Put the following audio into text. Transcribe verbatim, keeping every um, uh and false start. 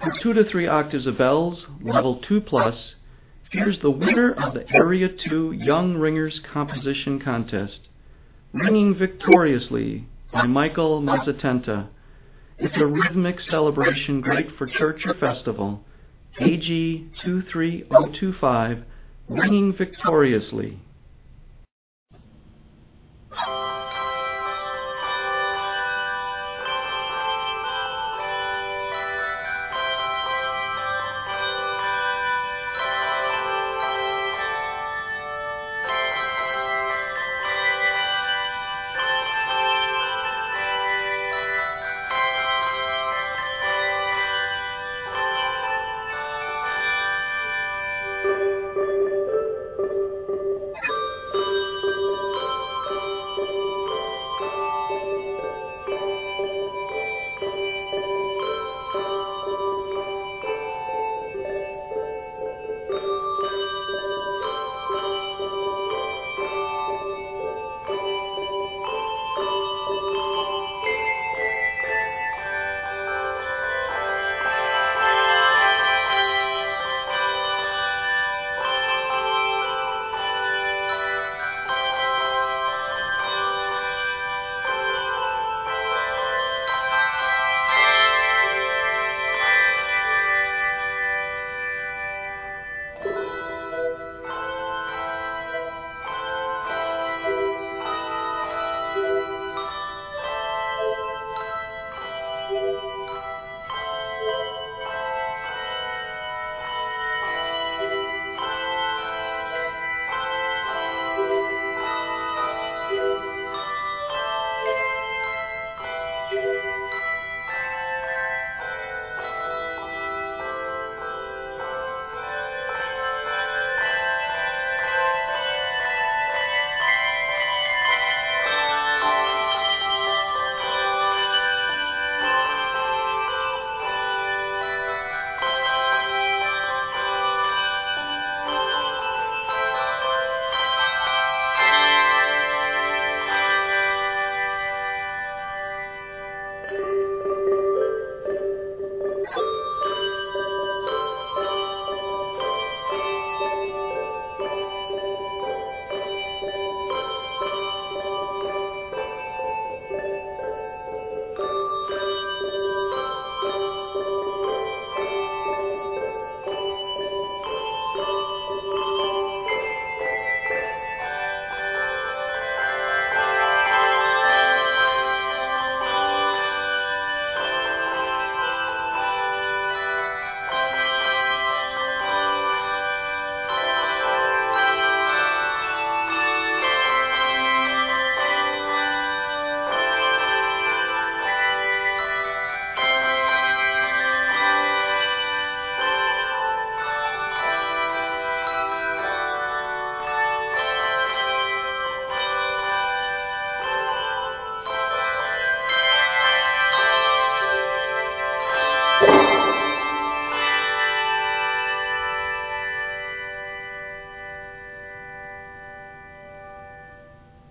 For two to three octaves of bells, level two plus, here's the winner of the Area two Young Ringers Composition Contest, Ringing Victoriously by Michael Mazzatenta. It's a rhythmic celebration great for church or festival. A G two three zero two five, Ringing Victoriously.